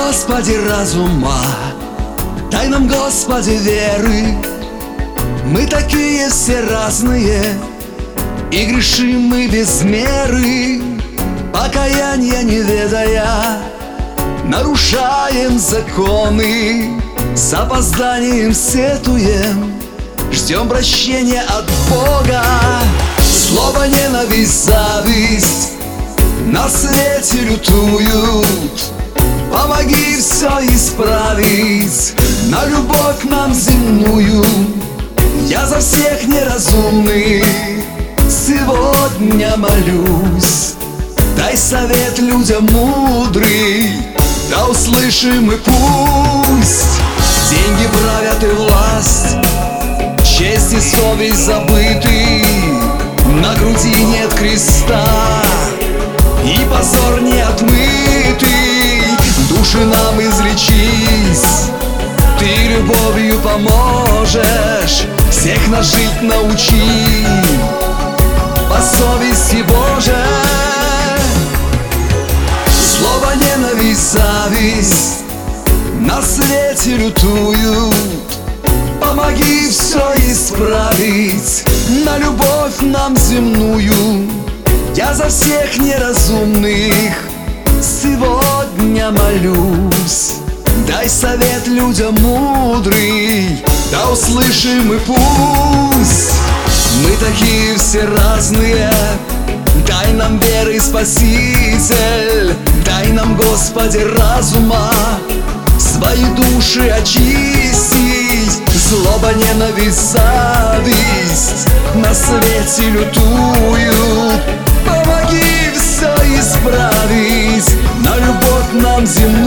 Господи, разума, дай нам, Господи, веры. Мы такие все разные, и грешим мы без меры. Покаяния не ведая, нарушаем законы, с опозданием сетуем, ждем прощения от Бога. Злоба, ненависть, зависть на свете лютуют. Помоги все исправить, на любовь нам земную. Я за всех неразумных сегодня молюсь. Дай совет людям мудрый, да услышим и пусть. Деньги правят и власть, честь и совесть забыты. На груди нет креста, и позор не отмытый. Души нам излечись, ты любовью поможешь. Всех нас жить научи по совести Божией. Злоба, ненависть, зависть на свете лютуют. Помоги все исправить, на любовь нам земную. Я за всех неразумных сегодня молюсь. Дай совет людям мудрый, да услышим и пусть. Мы такие все разные, дай нам веры, Спаситель. Дай нам, Господи, разума, свои души очистить. Злоба, ненависть, зависть на свете лютуют. Помоги все исправить, на любовь нам земную.